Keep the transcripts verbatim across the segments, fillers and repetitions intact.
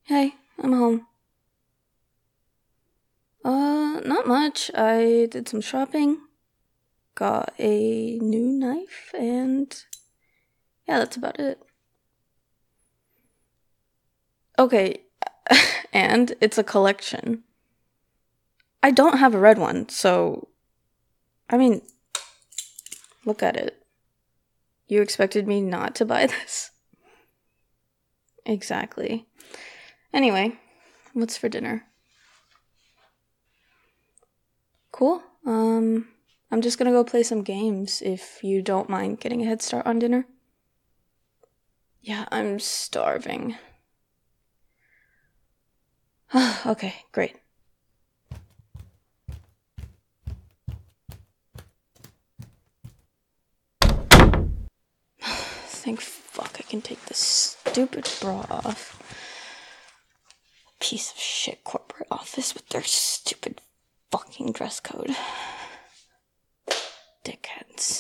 Hey, I'm home. Uh, not much. I did some shopping, got a new knife, and yeah, that's about it. Okay, and it's a collection. I don't have a red one, so, I mean, look at it. You expected me not to buy this? Exactly. Anyway, what's for dinner? Cool. Um, I'm just gonna go play some games if you don't mind getting a head start on dinner. Yeah, I'm starving. Okay, great. Thank fuck I can take this stupid bra off. Piece of shit corporate office with their stupid fucking dress code. Dickheads.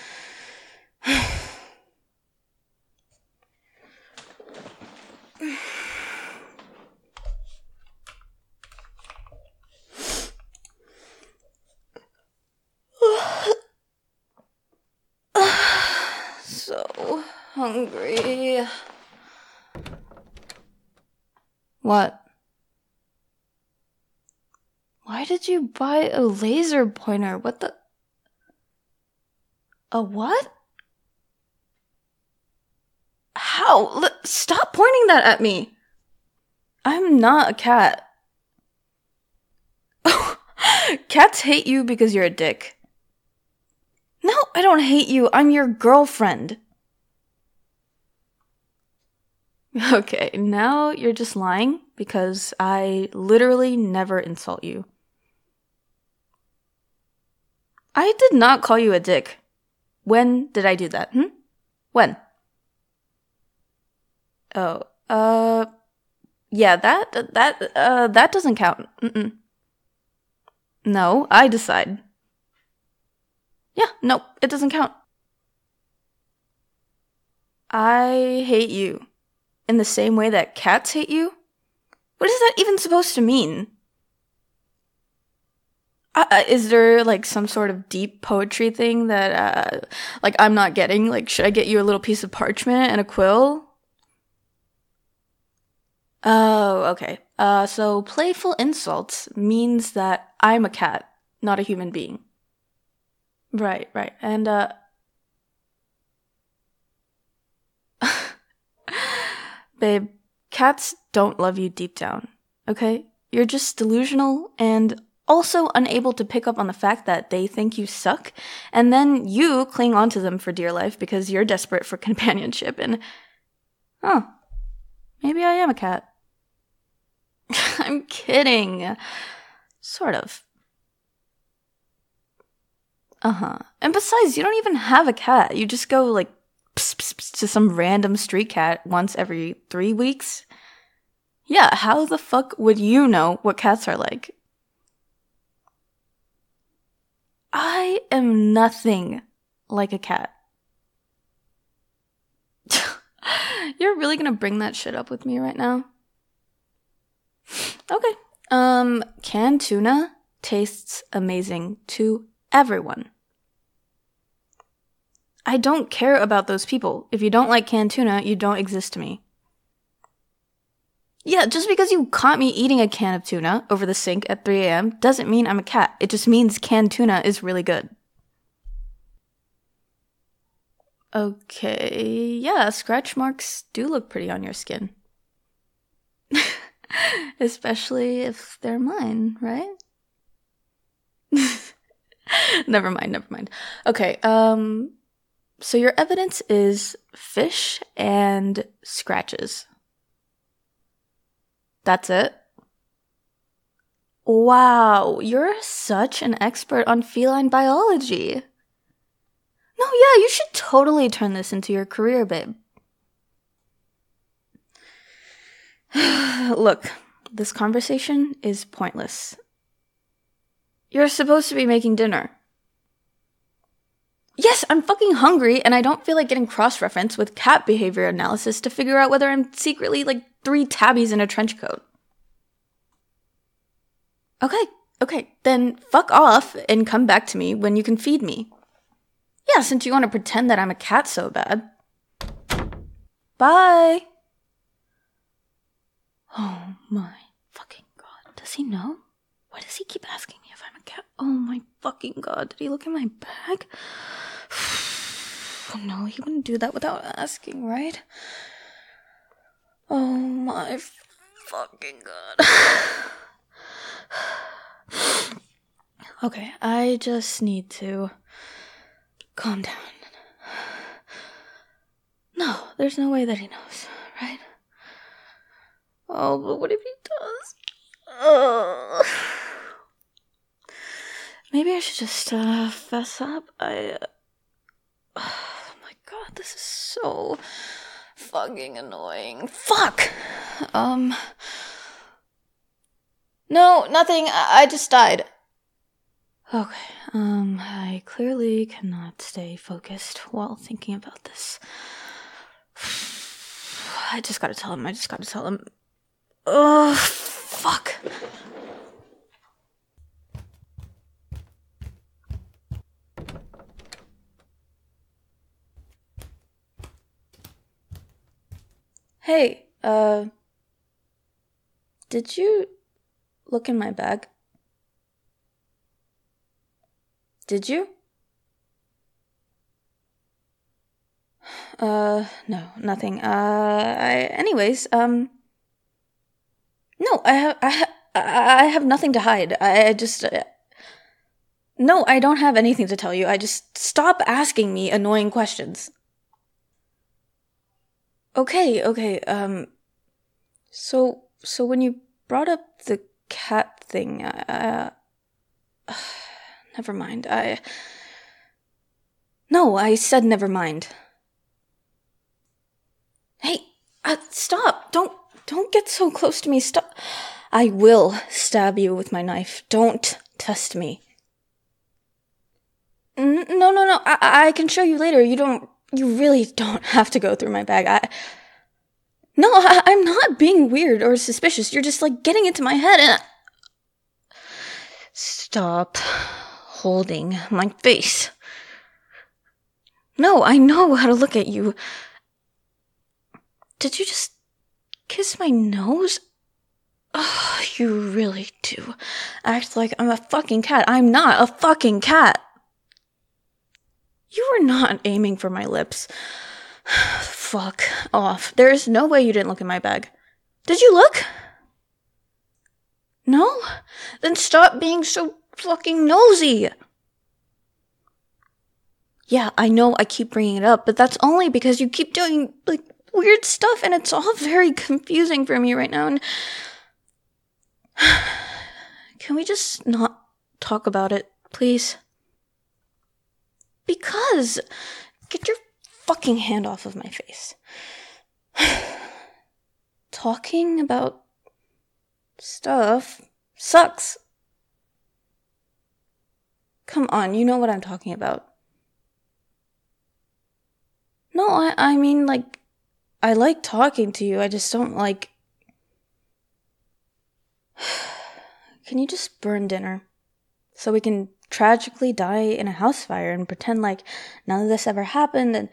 So hungry. What? Why did you buy a laser pointer? What the? A what? How? L- stop pointing that at me. I'm not a cat. Cats hate you because you're a dick. No, I don't hate you. I'm your girlfriend. Okay, now you're just lying because I literally never insult you. I did not call you a dick. When did I do that? Hmm? When? Oh, uh, yeah, that, that, uh, that doesn't count. Mm-mm. No, I decide. Yeah, no, it doesn't count. I hate you. In the same way that cats hate you? What is that even supposed to mean? Uh, is there, like, some sort of deep poetry thing that, uh, like, I'm not getting? Like, should I get you a little piece of parchment and a quill? Oh, okay. Uh, so playful insults means that I'm a cat, not a human being. Right, right. And, uh... babe, cats don't love you deep down, okay? You're just delusional and also unable to pick up on the fact that they think you suck, and then you cling onto them for dear life because you're desperate for companionship, and... Oh, maybe I am a cat. I'm kidding. Sort of. Uh-huh. And besides, you don't even have a cat. You just go, like, pss, pss, pss, to some random street cat once every three weeks. Yeah, how the fuck would you know what cats are like? I am nothing like a cat. You're really gonna bring that shit up with me right now? Okay. Um, canned tuna tastes amazing to everyone. I don't care about those people. If you don't like canned tuna, you don't exist to me. Yeah, just because you caught me eating a can of tuna over the sink at three a.m. doesn't mean I'm a cat. It just means canned tuna is really good. Okay, yeah, scratch marks do look pretty on your skin. Especially if they're mine, right? Never mind, never mind. Okay, um, so your evidence is fish and scratches. That's it? Wow, you're such an expert on feline biology. No, yeah, you should totally turn this into your career, babe. Look, this conversation is pointless. You're supposed to be making dinner. Yes, I'm fucking hungry, and I don't feel like getting cross-referenced with cat behavior analysis to figure out whether I'm secretly, like, three tabbies and a trench coat. Okay, okay, then fuck off and come back to me when you can feed me. Yeah, since you want to pretend that I'm a cat so bad. Bye. Oh my fucking god. Does he know? Why does he keep asking me if I'm a cat? Oh my fucking god. Did he look in my bag? Oh no, he wouldn't do that without asking, right? Oh my fucking god. Okay, I just need to calm down. No, there's no way that he knows, right? Oh, but what if he does? Oh. Maybe I should just uh, fess up. I. Uh, oh my god, this is so fucking annoying. Fuck! Um. No, nothing. I, I just died. Okay, um, I clearly cannot stay focused while thinking about this. I just gotta tell him, I just gotta tell him. Ugh, fuck. Hey, uh, did you look in my bag? Did you? Uh, no, nothing. Uh, I, anyways, um, no, I have, I, ha- I have nothing to hide. I, I just, uh, no, I don't have anything to tell you. I just, stop asking me annoying questions. Okay, okay, um, so, so when you brought up the cat thing, uh, uh never mind, I, no, I said never mind. Hey, uh, stop, don't, don't get so close to me, stop. I will stab you with my knife, don't test me. N- no, no, no, I, I can show you later, you don't, you really don't have to go through my bag, I... No, I- I'm not being weird or suspicious. You're just, like, getting into my head and... Stop holding my face. No, I know how to look at you. Did you just kiss my nose? Oh, you really do act like I'm a fucking cat. I'm not a fucking cat. You were not aiming for my lips. Fuck off. There is no way you didn't look in my bag. Did you look? No? Then stop being so fucking nosy. Yeah, I know I keep bringing it up, but that's only because you keep doing, like, weird stuff, and it's all very confusing for me right now, and... Can we just not talk about it, please? Because... Get your fucking hand off of my face. Talking about stuff sucks. Come on, you know what I'm talking about. No, I, I mean, like, I like talking to you, I just don't like... Can you just burn dinner? So we can tragically die in a house fire and pretend like none of this ever happened, and...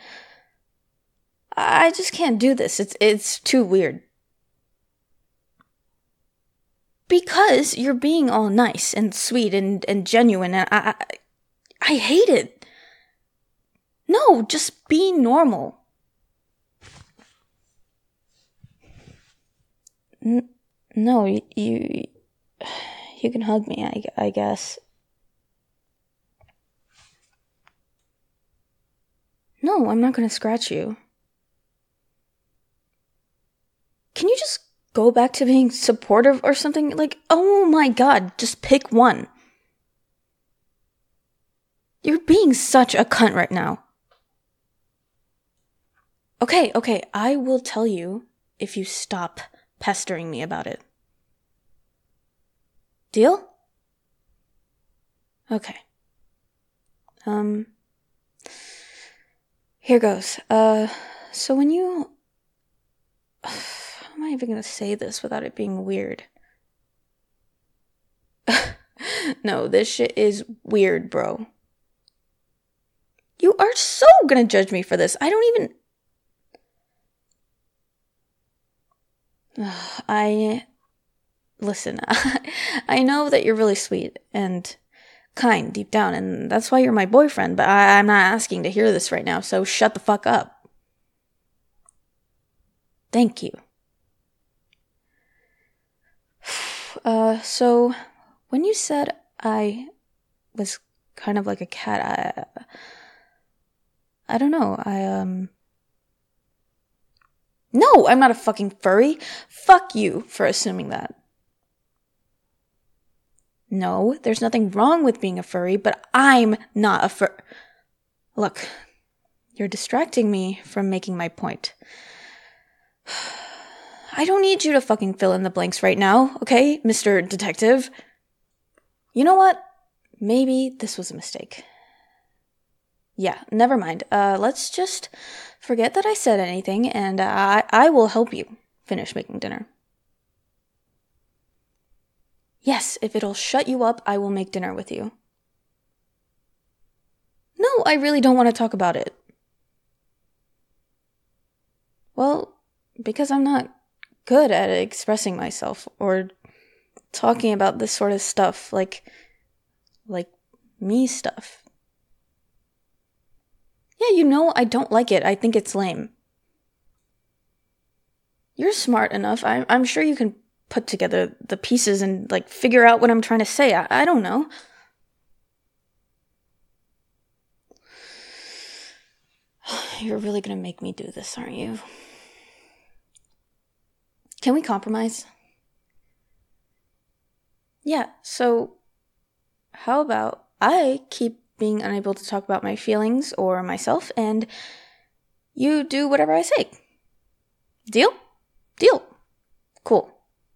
I just can't do this, it's, it's too weird. Because you're being all nice and sweet and, and genuine, and I, I, I hate it. No, just be normal. N- no, you, you, you can hug me, I, I guess. No, I'm not gonna scratch you. Can you just go back to being supportive or something? Like, oh my god, just pick one. You're being such a cunt right now. Okay, okay, I will tell you if you stop pestering me about it. Deal? Okay. Um, here goes. Uh, so when you... How am I even gonna say this without it being weird? No, this shit is weird, bro. You are so gonna judge me for this. I don't even... I... Listen, I know that you're really sweet and kind deep down, and that's why you're my boyfriend, but I, I'm not asking to hear this right now, so shut the fuck up. Thank you. Uh, so, when you said I was kind of like a cat, I... I don't know, I, um... No, I'm not a fucking furry. Fuck you for assuming that. No, there's nothing wrong with being a furry, but I'm not a fur... Look, you're distracting me from making my point. I don't need you to fucking fill in the blanks right now, okay, Mister Detective? You know what? Maybe this was a mistake. Yeah, never mind. Uh, let's just forget that I said anything, and I, I will help you finish making dinner. Yes, if it'll shut you up, I will make dinner with you. No, I really don't want to talk about it. Well, because I'm not good at expressing myself or talking about this sort of stuff, like, like me stuff. Yeah, you know, I don't like it. I think it's lame. You're smart enough. I, I'm sure you can put together the pieces and, like, figure out what I'm trying to say. I, I don't know. You're really gonna make me do this, aren't you? Can we compromise? Yeah, so how about I keep being unable to talk about my feelings or myself, and you do whatever I say. Deal? Deal. Cool.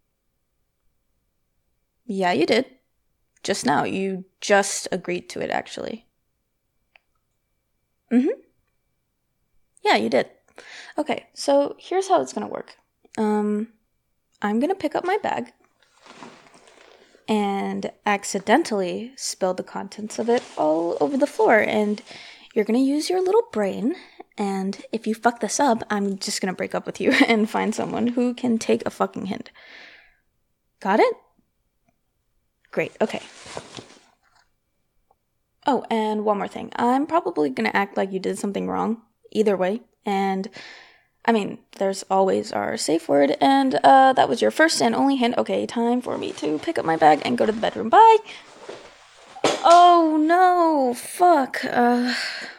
Yeah, you did. Just now. You just agreed to it, actually. Mm-hmm. Yeah, you did. Okay, so here's how it's gonna work. Um, I'm gonna pick up my bag and accidentally spill the contents of it all over the floor, and you're gonna use your little brain, and if you fuck this up, I'm just gonna break up with you and find someone who can take a fucking hint. Got it? Great, okay. Oh, and one more thing. I'm probably gonna act like you did something wrong, either way, and... I mean, there's always our safe word, and uh, that was your first and only hint. Okay, time for me to pick up my bag and go to the bedroom. Bye! Oh, no! Fuck. Uh...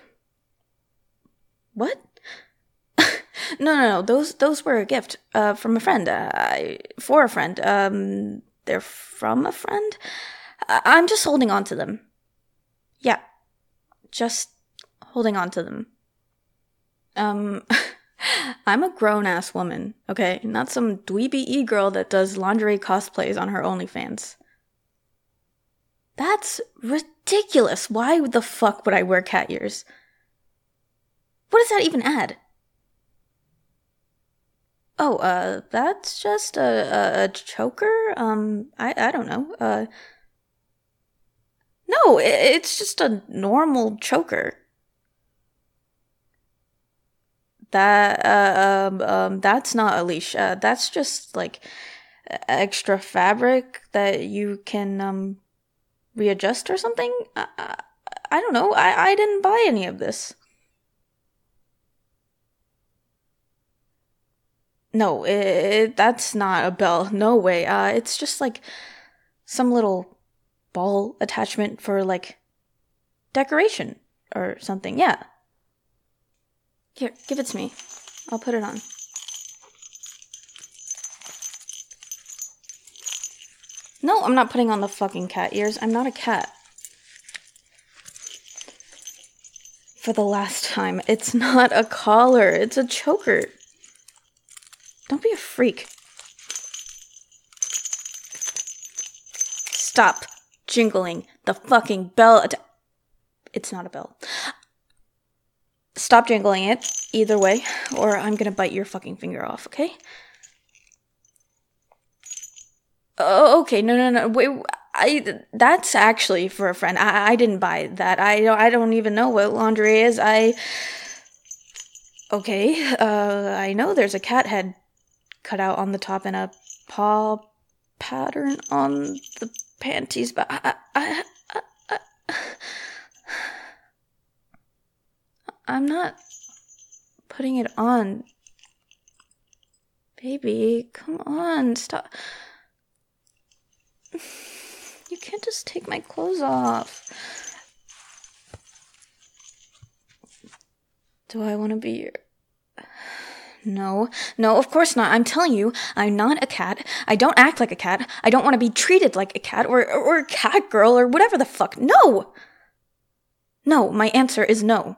What? no, no, no. Those those were a gift uh, from a friend. Uh, I, for a friend. Um, they're from a friend? I- I'm just holding on to them. Yeah. Just holding on to them. Um... I'm a grown-ass woman, okay? Not some dweeby e-girl that does lingerie cosplays on her OnlyFans. That's ridiculous. Why the fuck would I wear cat ears? What does that even add? Oh, uh, that's just a, a, a choker? Um, I, I don't know. Uh, no, it, it's just a normal choker. That uh, um um that's not a leash. Uh, that's just like extra fabric that you can um readjust or something. I, I, I don't know. I I didn't buy any of this. No, it, it, that's not a bell. No way. Uh, it's just like some little ball attachment for like decoration or something. Yeah. Here, give it to me. I'll put it on. No, I'm not putting on the fucking cat ears. I'm not a cat. For the last time, it's not a collar. It's a choker. Don't be a freak. Stop jingling the fucking bell. Att- it's not a bell. Stop jingling it, either way, or I'm gonna bite your fucking finger off, okay? Oh, okay, no, no, no. Wait, I that's actually for a friend. I I didn't buy that. I don't I don't even know what lingerie is. I Okay, uh I know there's a cat head cut out on the top and a paw pattern on the panties, but I I, I, I, I'm not putting it on. Baby, come on, stop. You can't just take my clothes off. Do I want to be your... No, no, of course not. I'm telling you, I'm not a cat. I don't act like a cat. I don't want to be treated like a cat or, or, or a cat girl or whatever the fuck. No! No, my answer is no.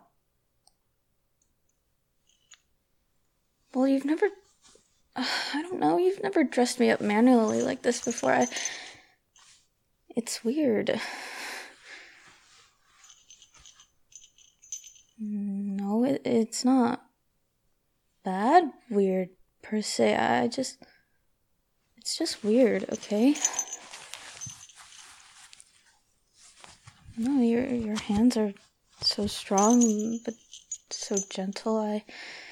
Well, you've never... Uh, I don't know, you've never dressed me up manually like this before. I... It's weird. No, it, it's not bad weird per se. I just... It's just weird, okay? No, your your hands are so strong, but so gentle. I...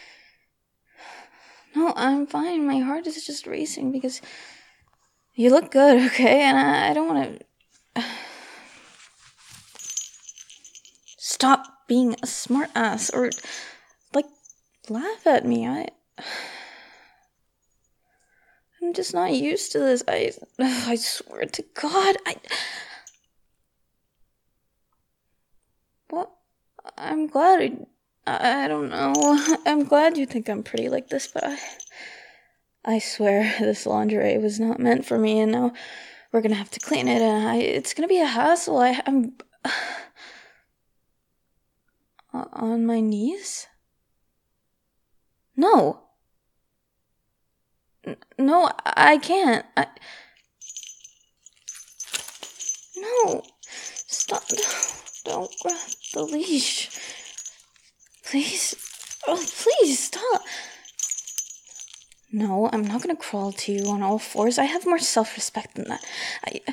No, I'm fine. My heart is just racing because you look good, okay? And I, I don't want to... Stop being a smart ass or, like, laugh at me. I... I'm just not used to this. I... I swear to God, I... Well, I'm glad... I, I don't know. I'm glad you think I'm pretty like this, but I... I swear this lingerie was not meant for me, and now we're gonna have to clean it, and I, it's gonna be a hassle. I, I'm on my knees. No, N- no, I can't. I... No, stop! Don't grab the leash, please. Oh, please stop. No, I'm not gonna crawl to you on all fours. I have more self-respect than that. I...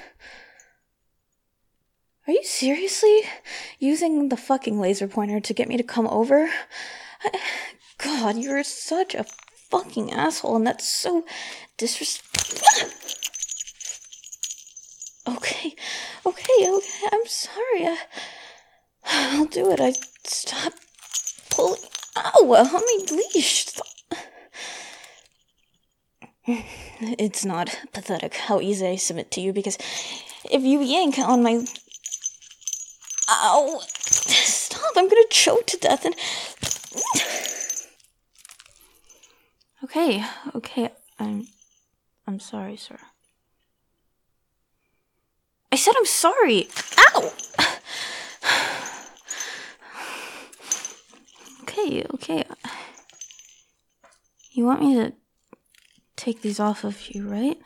Are you seriously using the fucking laser pointer to get me to come over? I... God, you're such a fucking asshole, and that's so disrespectful. Okay, okay, okay, I'm sorry. I... I'll do it. I... Stop pulling... Ow, on my leash. Stop. It's not pathetic how easy I submit to you, because if you yank on my... Ow! Stop, I'm gonna choke to death and... Okay, okay, I'm... I'm sorry, sir. I said I'm sorry! Ow! Okay, okay. You want me to take these off of you, right?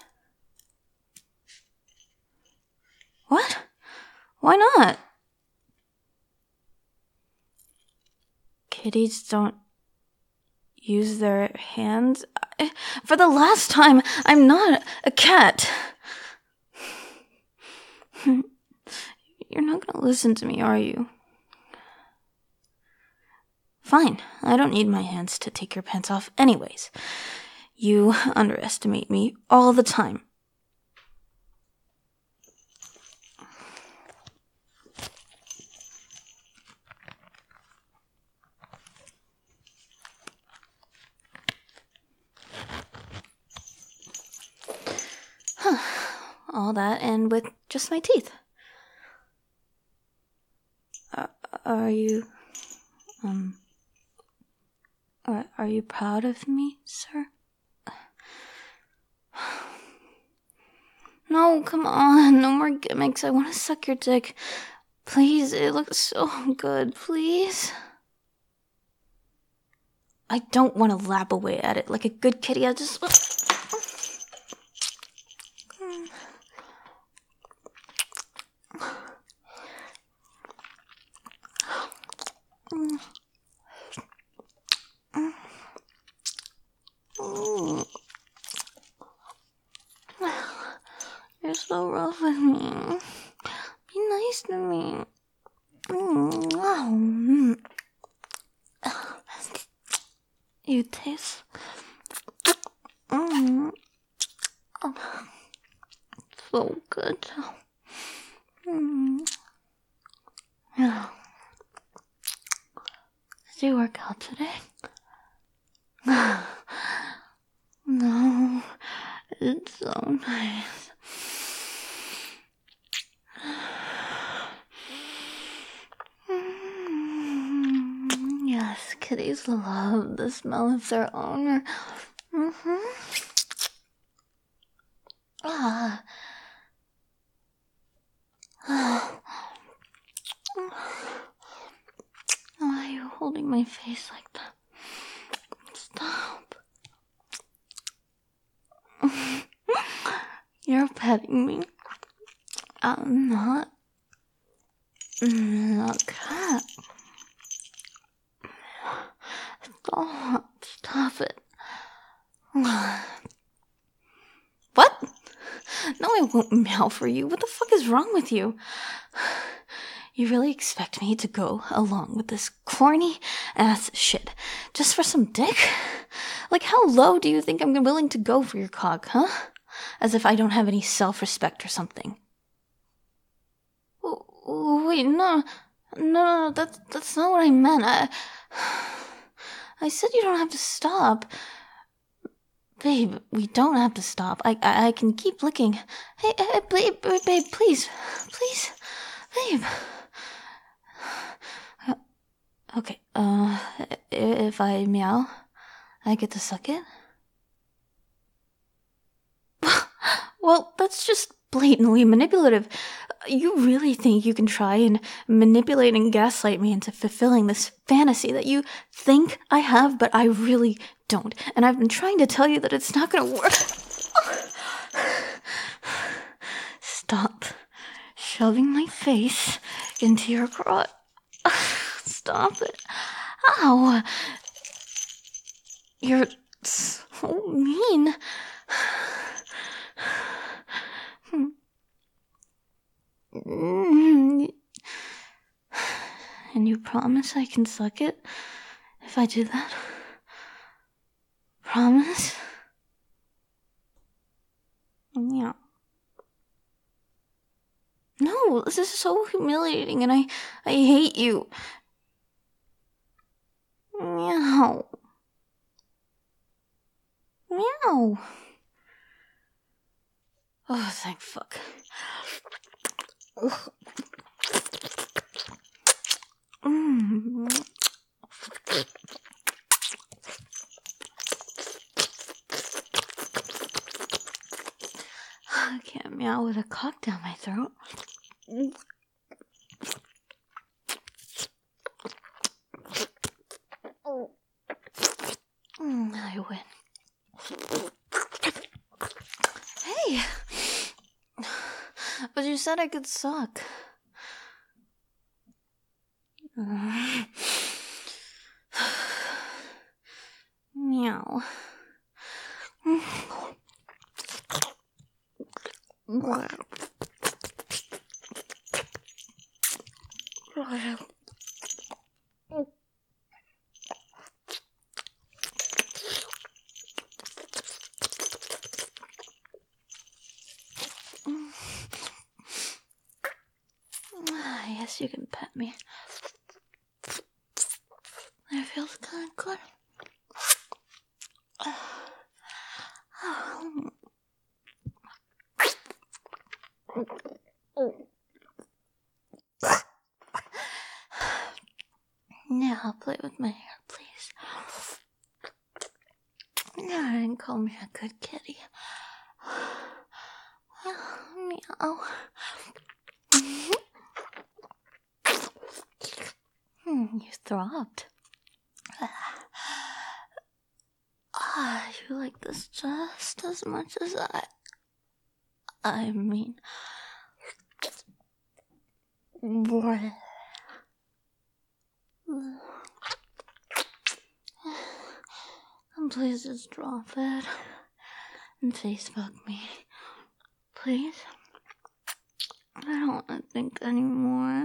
What? Why not? Kitties don't use their hands. I, for the last time, I'm not a cat. You're not gonna listen to me, are you? Fine, I don't need my hands to take your pants off anyways. You underestimate me all the time. All that, and with just my teeth. Uh, are you, um, are, are you proud of me, sir? No, come on, no more gimmicks. I want to suck your dick. Please, it looks so good, please. I don't want to lap away at it like a good kitty. I just... You're so rough with me. Be nice to me. Mm. You taste mm. so good. Mm. Yeah. Did you work out today? No, it's so nice. Mm, yes, kitties love the smell of their owner. Mm-hmm. Ah. Why are you holding my face like that? Stop. You're petting me. I'm not a cat. Stop. Stop it. What? No, I won't meow for you. What the fuck is wrong with you? You really expect me to go along with this corny ass shit just for some dick? Like, how low do you think I'm willing to go for your cock, huh? As if I don't have any self-respect or something. Oh, wait, no, no, no, that's, that's not what I meant. I, I said you don't have to stop. Babe, we don't have to stop. I, I, I can keep licking. Hey, hey, babe, babe, please, please, babe. Okay, uh, if I meow, I get to suck it? Well, that's just blatantly manipulative. You really think you can try and manipulate and gaslight me into fulfilling this fantasy that you think I have, but I really don't. And I've been trying to tell you that it's not gonna work. Stop shoving my face into your crotch. Stop it. Ow. You're so mean. And you promise I can suck it if I do that? Promise? Yeah. No, this is so humiliating and I, I hate you. Meow. Meow. Oh, thank fuck. Ugh. Mm. I can't meow with a cock down my throat. Mm, I win. Hey! But you said I could suck. Mm. Meow. Yes, you can pet me. It feels kind of good. Now play with my hair, please. And call me a good kitty. Meow. You throbbed. Ah, you like this just as much as I. I mean. And please just drop it and face fuck me. Please? I don't want to think anymore.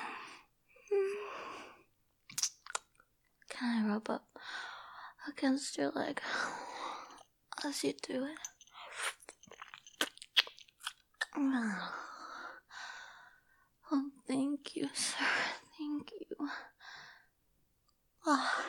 Can I rub up against your leg as you do it? Oh, thank you, sir. Thank you. Ah.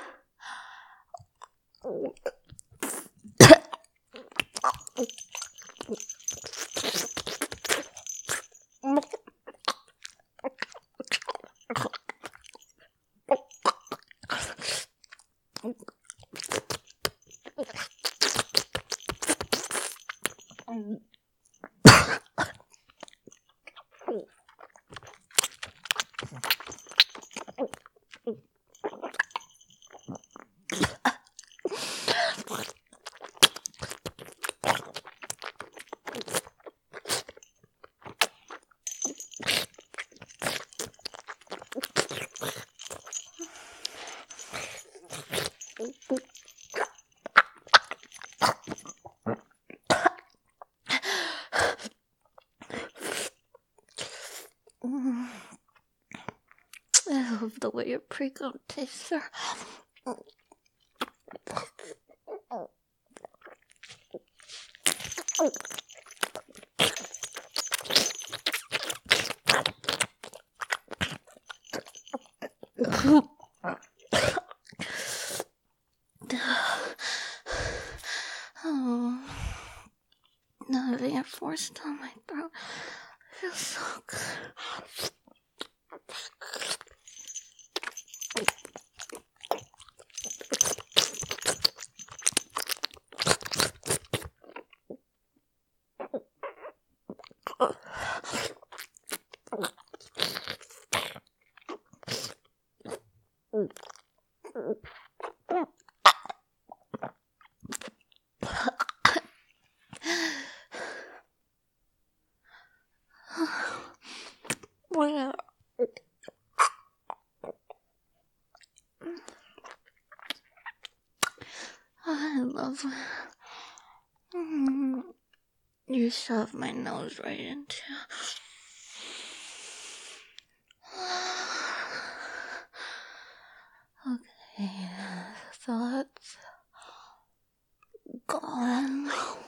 I love the way your pre-cum tastes, sir. Oh, now that you're forced down my throat, it feels so good. Where? I love mm, you shove my nose right into. Okay, thoughts gone.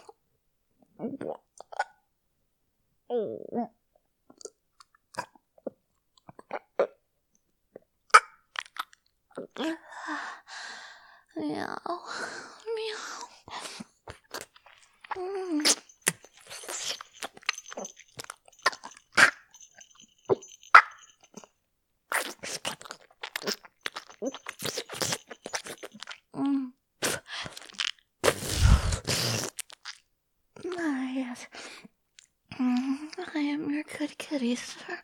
Meow. Meow. Mm. Mm. Ah, yes. Mm, I am your good kitty, sir.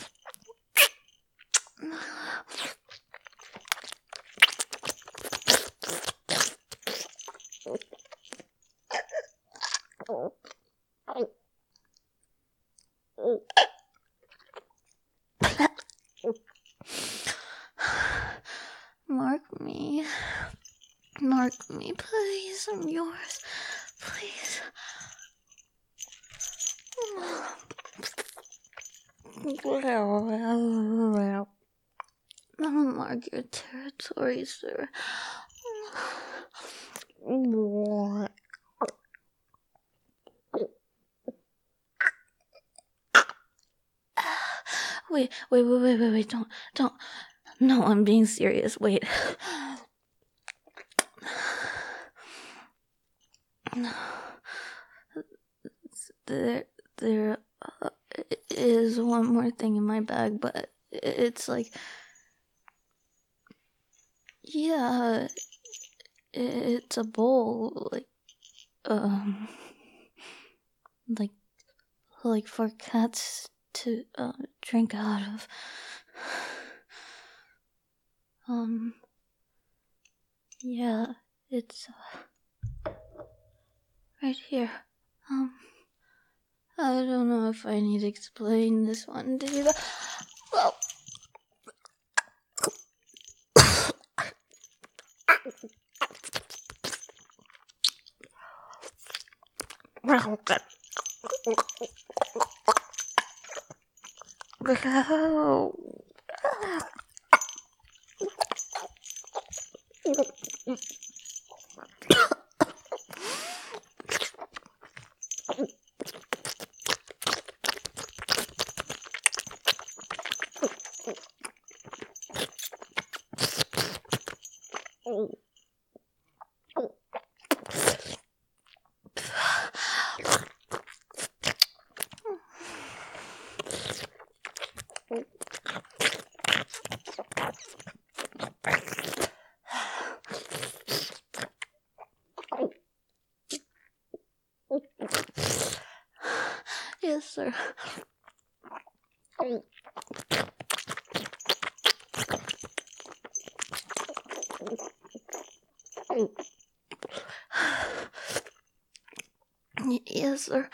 Mark me. Mark me, please. I'm yours. Please. I'll mark your territory, sir. Wait, wait, wait, wait, wait, wait, don't, don't. No, I'm being serious. Wait. There, there uh, is one more thing in my bag, but it's like, yeah, it's a bowl, like, um, like, like for cats to uh, drink out of. Um, yeah, it's uh, right here. Um, I don't know if I need to explain this one to you. Well, Yes, sir. Yes, sir.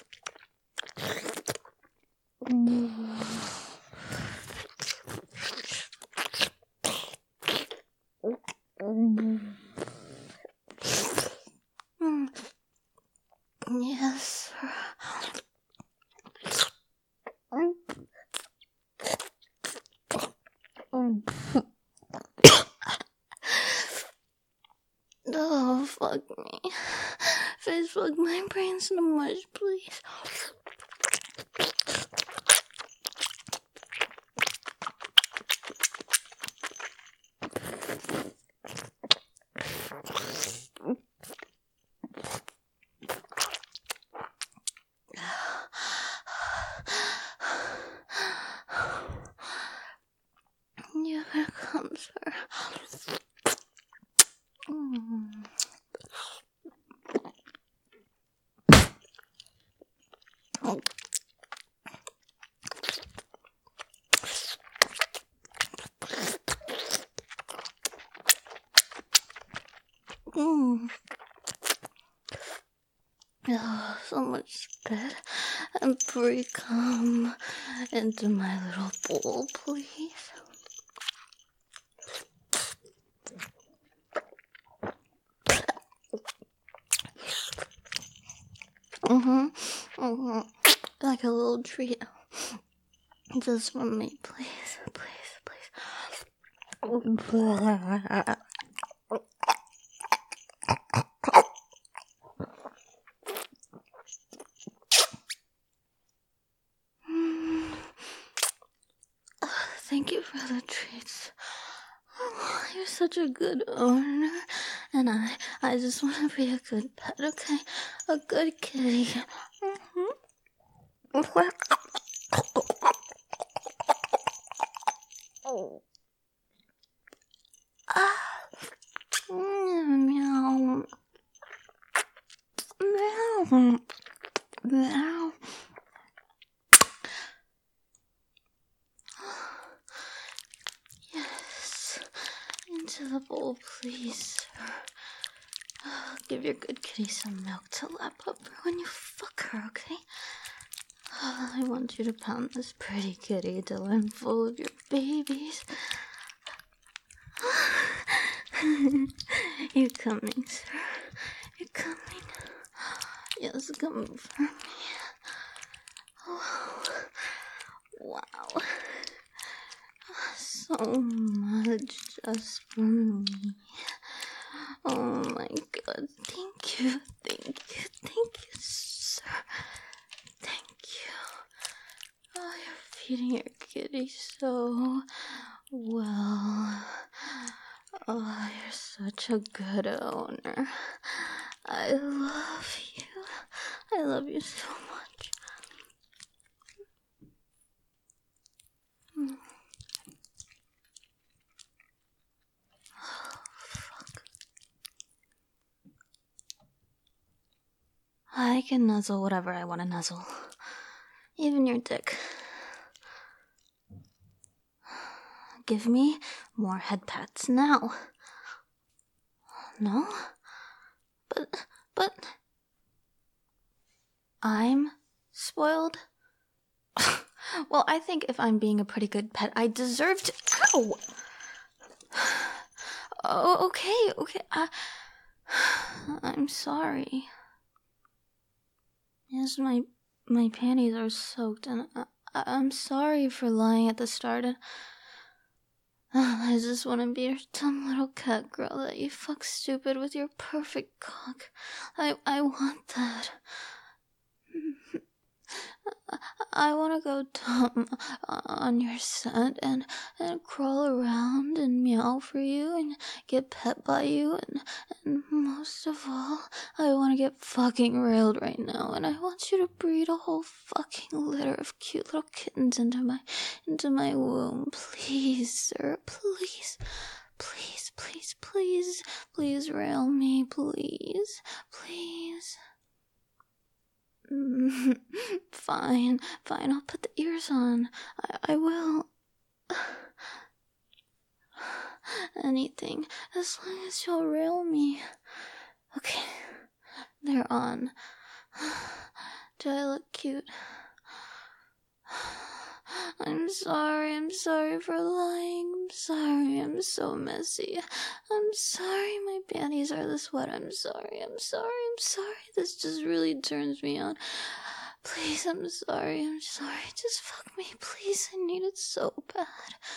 Yes, sir. Oh, fuck me. Face fuck my brain so much, please. Yeah, here comes her. Mm. Oh. Mm. Oh, so much spit and pre-cum into my little bowl, please. Mm-hmm. Mm-hmm. Like a little treat. Just for me, please. Please, please. Thank you for the treats. Oh, you're such a good owner. And I, I just want to be a good pet, okay? A good kitty. Mm-hmm. Ah. Meow. Meow. Meow. Yes. Into the bowl, please. Give your good kitty some milk to lap up when you fuck her, okay? I want you to pound this pretty kitty till I'm full of your babies. You're coming, sir. You're coming. Yes, come for me. Oh, wow. So much just for me. Oh my god. Thank you. Thank you. Thank you, sir. Thank you. Oh, you're feeding your kitty so well. Oh, you're such a good owner. I love you. I love you so much. Mm. Oh, fuck. I can nuzzle whatever I want to nuzzle. Even your dick. Give me more head pats now. No? But, but... I'm spoiled? Well, I think if I'm being a pretty good pet, I deserve to... Ow! Oh, okay, okay. I... I'm sorry. Yes, my my panties are soaked, and I, I- I'm sorry for lying at the start. And I just want to be your dumb little cat girl that you fuck stupid with your perfect cock. I I want that. I want to go dumb on your scent and, and crawl around and meow for you and get pet by you and, and most of all, I want to get fucking railed right now and I want you to breed a whole fucking litter of cute little kittens into my into my womb. Please, sir, please. Please, please, please, please rail me, please, please. Fine, fine, I'll put the ears on. I, I will. Anything, as long as you'll rail me. Okay, they're on. Do I look cute? I'm sorry, I'm sorry for lying. I'm sorry, I'm so messy. I'm sorry, my panties are this wet. I'm sorry, I'm sorry, I'm sorry. This just really turns me on. Please, I'm sorry, I'm sorry. Just fuck me, please. I need it so bad.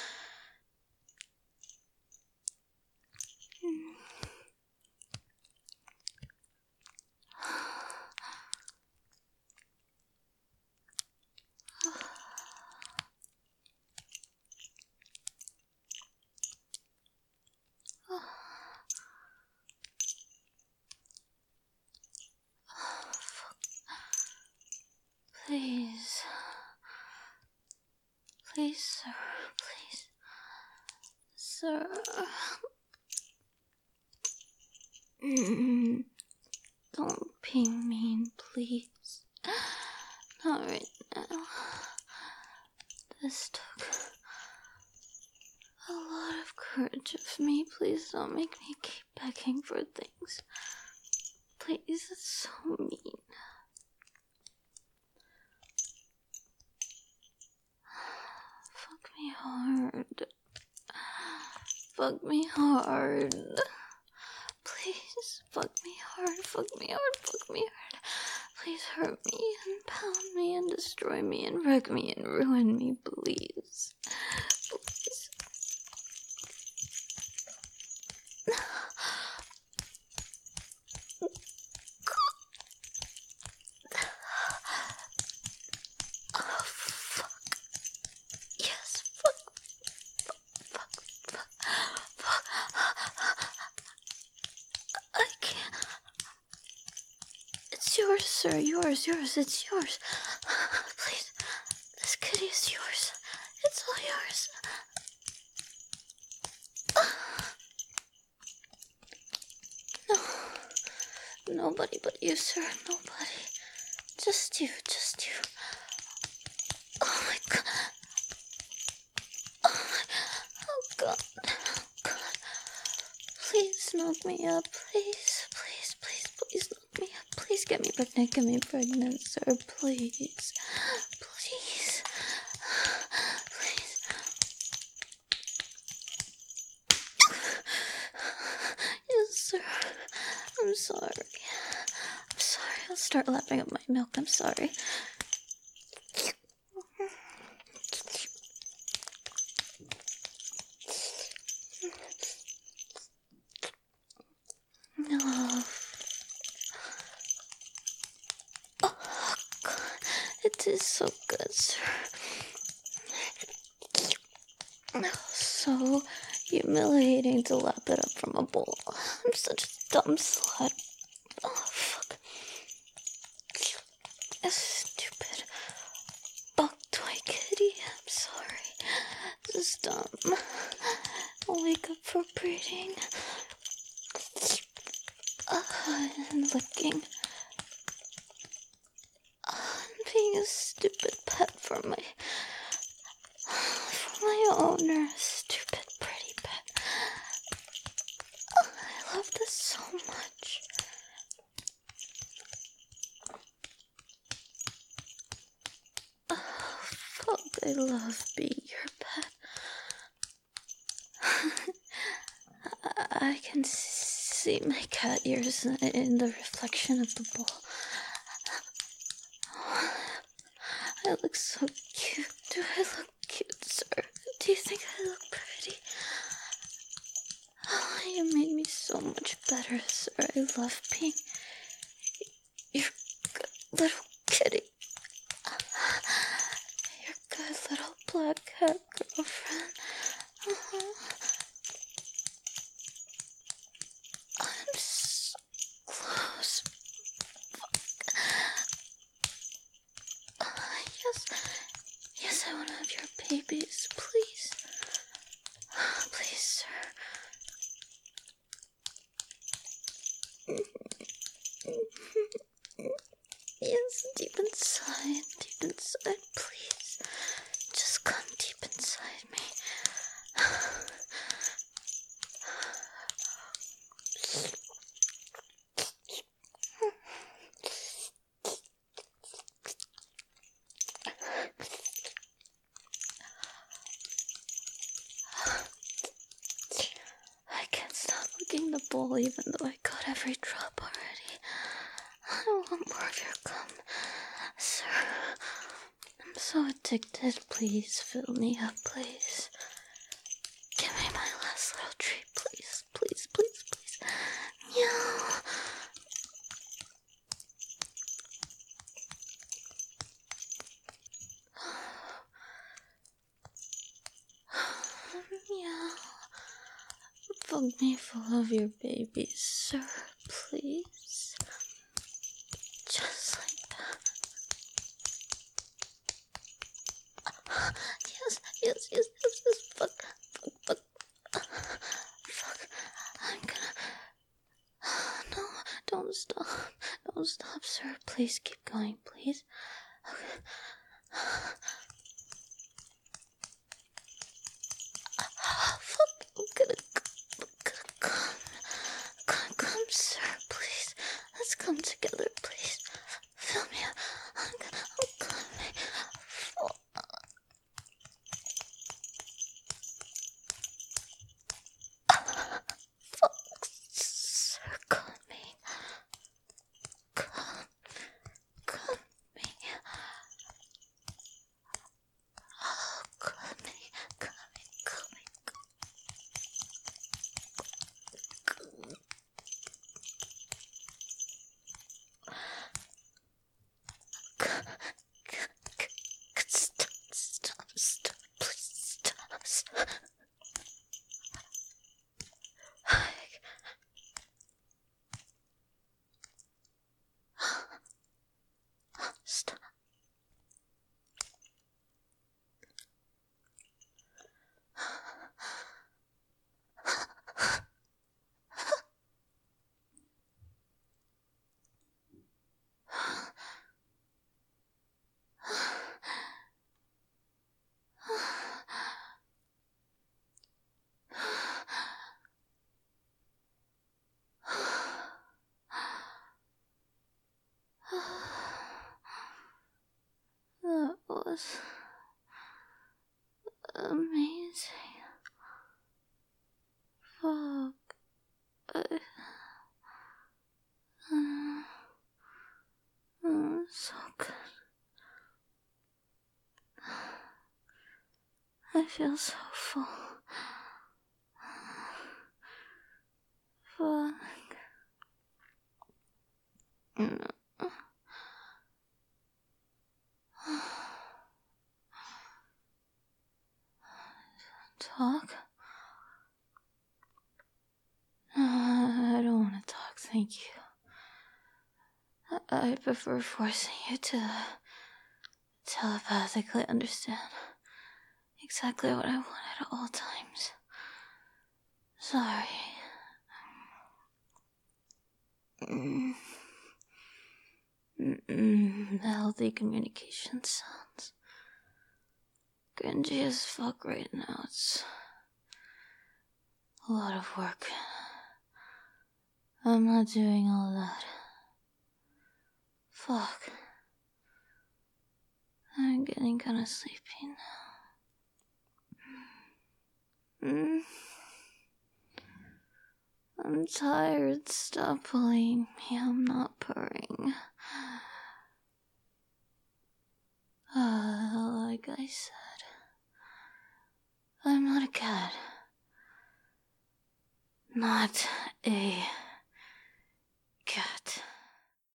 Please. Please, sir. Please. Sir. Mm, don't be mean, please. Not right now. This took a lot of courage of me. Please don't make me keep begging for things. Please, it's so mean. Fuck me hard. Fuck me hard. Please, fuck me hard, fuck me hard, fuck me hard. Please hurt me and pound me and destroy me and wreck me and ruin me, please. Please. Oh, fuck. Yes, fuck. Fuck, fuck, fuck, fuck. I can't. It's yours, sir. Yours, yours. It's yours. Please. This kitty is yours. It's all yours. No. Nobody but you, sir. Nobody. Just you. Just you. Oh my god. Oh my. Oh god. Oh god. Please knock me up. Please. Please. Please. Please knock me up. Please get me pregnant. Get me pregnant, sir. Please. Please. Please. Yes, sir. I'm sorry. I'm sorry. I'll start lapping up my milk. I'm sorry. Oh. Oh, God. It is so good, sir. Oh, so humiliating to lap it up from a bowl. I'm such a dumb slut. Oh, fuck. A stupid buck toy kitty. I'm sorry. This is dumb. I'll wake up for breeding. Uh, and licking. Uh, and being a stupid pet for my... for my owner. Stupid pretty pet. Uh, I love this so much. Oh, fuck, I love being your pet. I can see my cat ears in the reflection of the bowl. I look so cute. Do I look cute, sir? Do you think I look pretty? Oh, you made me so much better, sir. I love being your good little kitty. Your good little black cat girlfriend. Uh-huh. I'm so close. Uh, yes, yes, I want to have your babies, please. Please, sir. Yes, deep inside, deep inside, please. Just come deep inside me. I can't stop licking the bowl even though I got every drop already. I want more of your cum, sir. I'm so addicted. Please fill me up, please. Give me my last little treat, please. Please, please, please. Meow. Meow. Fuck me full of your babies, sir, please. Just like that. Yes, yes, yes, yes, yes. Fuck, fuck, fuck. Fuck. I'm gonna. No, don't stop. Don't stop, sir. Please keep going, please. Okay. Fuck. I'm gonna. I'm gonna come. Come, come, sir, please. Let's come together, please. Fill me up. I'm gonna. I'm coming. Fuck. Fuck, sir, come me. Come. Come me. Oh, come me. Come me. Come me. Stop, stop, stop, please stop, stop. Stop. That was amazing. Fuck. I, uh, uh, so good. I feel so full. Fuck. Mm. Talk? Uh, I don't want to talk, thank you. I, I prefer forcing you to telepathically understand exactly what I want at all times. Sorry. Mm. Mm-mm. The healthy communication sounds cringy as fuck right now. It's a lot of work. I'm not doing all that. Fuck. I'm getting kinda sleepy now. Mm. I'm tired. Stop bullying me. I'm not purring. Uh, like I said, I'm not a cat. Not a